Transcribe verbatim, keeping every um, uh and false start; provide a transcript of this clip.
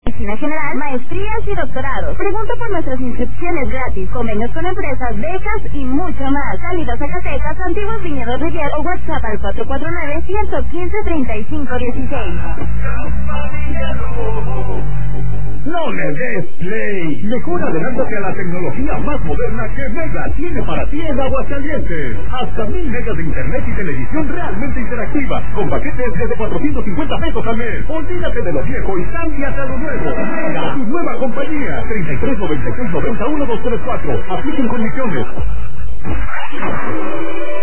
Medicina general, maestrías y doctorados. Pregunta por nuestras inscripciones gratis, convenios con empresas, becas y mucho más. Cálido Zacatecas, Antiguos Viñedos Rivier o WhatsApp al cuatro cuatro nueve, uno uno cinco, tres cinco uno seis. No le des play. Mejor adelántate a la tecnología más moderna que Mega tiene para ti en Aguascalientes. Hasta mil megas de internet y televisión realmente interactiva, con paquetes desde cuatrocientos cincuenta pesos al mes. Olvídate de lo viejo y cámbiate a lo nuevo. Mega, tu nueva compañía. treinta y tres, noventa y seis, noventa, uno, dos, tres, cuatro. Apliquen condiciones.